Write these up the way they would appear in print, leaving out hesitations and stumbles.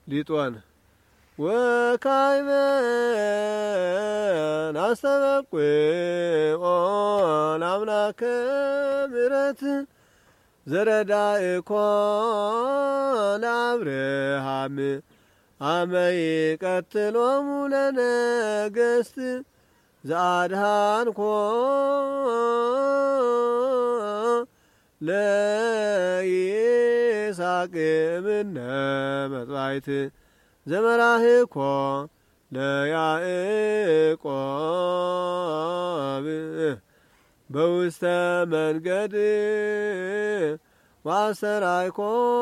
ሊጦን ወካይመን አስተበቁኦን አምላከ ምሕረት ዘረዳእኮን አብርሃም አመይ ቀትሎሙ ለነገሥት ዘአድኃንኮ ለይስሐቅ እምነ መጥባይት ዘመራህኮ ለያዕቆብ በውስተ መንገድ ዋሰራይኮ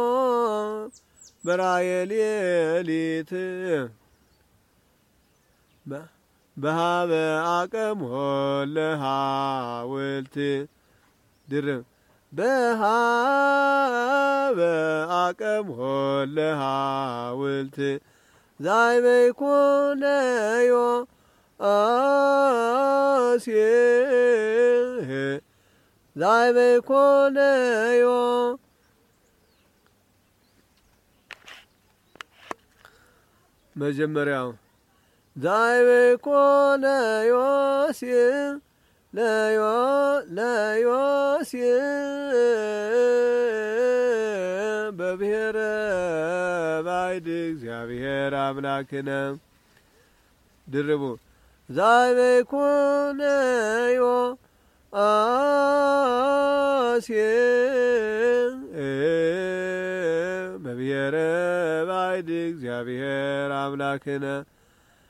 በራእየ ሌሊት በሃበ አቅምሆ ለሐውልት ድርብ በሃበ አቅምሆ ለሐውልት ዛይበይኩነዮ አሴህ ዛይበይኩነዮ መጀመሪያው ዛይበይኩነዮ አሴህ ለዮሴፍ በብሔረ ባዕድ እግዚአብሔር አምላክነ ድርቡ ዛይበይኩነዮ አሴር በብሔረ ባዕድ እግዚአብሔር አምላክነ